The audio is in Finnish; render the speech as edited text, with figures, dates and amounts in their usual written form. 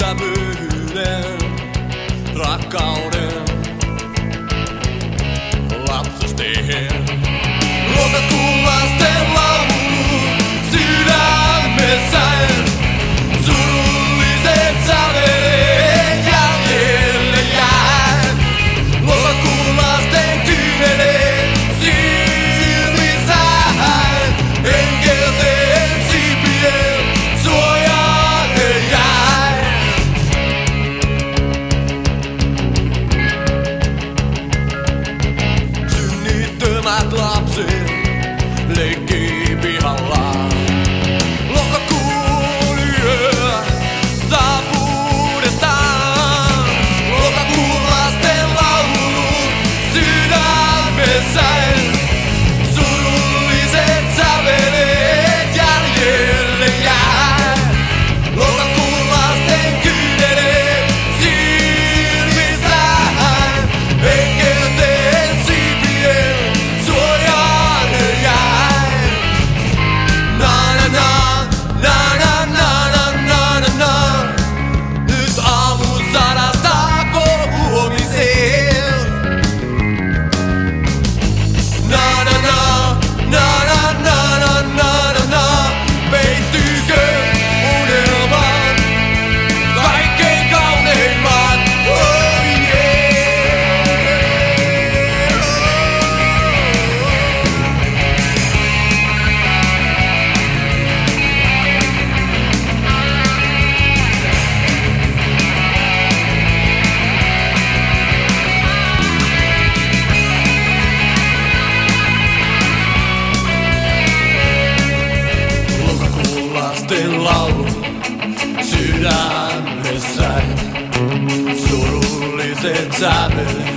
ystävyyden, rakkauden lapsustehen. Lokakuun lasten laulu sydämessäin, surulliset sävelet jäljelle jää. Lokakuun lasten kyyneleet silmissään, enkelten siipien suojaan ne jää. Synnittömät lapset leikkii pihalla. Lokakuun yö saapuudestaan. Lokakuun lasten laulu sydämessäin, surulliset sävelet jäljelle jää. Lokakuun lasten kyyneleet silmissään, enkelten siipien suojaan ne jää. Na na na, na na na na na na na. Nyt aamusadasta huomiseen. Na na na, na na na na na na na. Peittyykö unelmaan kaikkein kauneimmat? Oh yeah. Lokakuun lasten laulu sydämessäin, surulliset sävelet